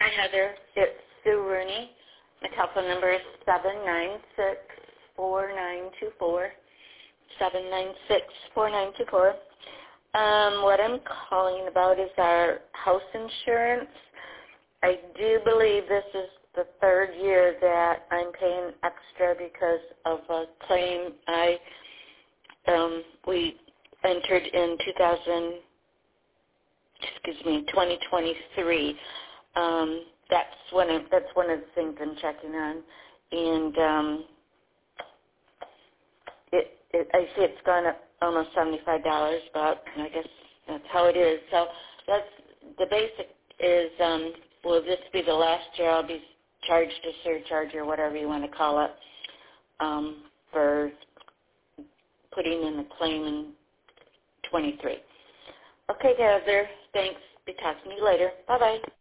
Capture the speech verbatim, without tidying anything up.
Hi, Heather. It's Sue Rooney. My telephone number is seven nine six, four nine two four, seven nine six, four nine two four. Um, what I'm calling about is our house insurance. I do believe this is the third year that I'm paying extra because of a claim I um, we entered in two thousand, excuse me, twenty twenty-three. Um, that's one of that's one of the things I'm checking on, and um, it, it I see it's gone up almost seventy-five dollars, but I guess that's how it is. So that's the basic is. Um, will this be the last year I'll be charged a surcharge or whatever you want to call it um, for putting in the claim in twenty-three? Okay, Heather. Thanks. Be talking to you later. Bye bye.